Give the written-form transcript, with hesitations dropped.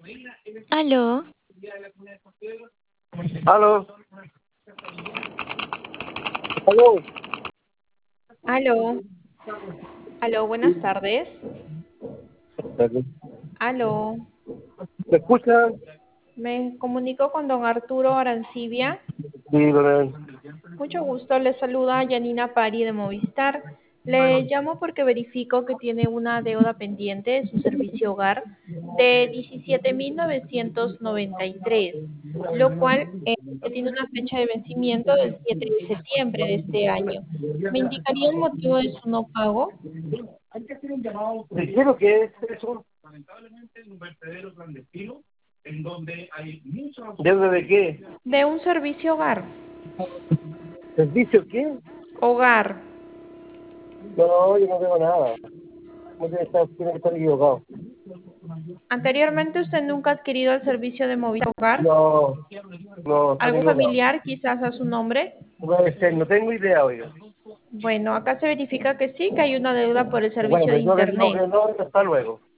Aló, Aló, aló, Aló, aló, buenas tardes. Aló, ¿me escucha? me comunico con don Arturo Arancibia. Sí, Lorel. Mucho gusto, le saluda Yanina Pari de Movistar. Le llamo porque verifico que tiene una deuda pendiente de su servicio hogar de 17.993, lo cual tiene una fecha de vencimiento del 7 de septiembre de este año. ¿Me indicaría el motivo de su no pago? ¿De qué lo que es eso? ¿Deuda de qué? De un servicio hogar. ¿Servicio qué? Hogar. No, yo no tengo nada. Tiene que estar equivocado. Anteriormente usted nunca ha adquirido el servicio de Movistar Hogar. No, no, está ¿Algún equivocado. familiar quizás a su nombre? Puede ser, no tengo idea, oiga. Bueno, acá se verifica que sí, que hay una deuda por el Bueno, servicio de pues yo le digo que Internet. no, hasta luego.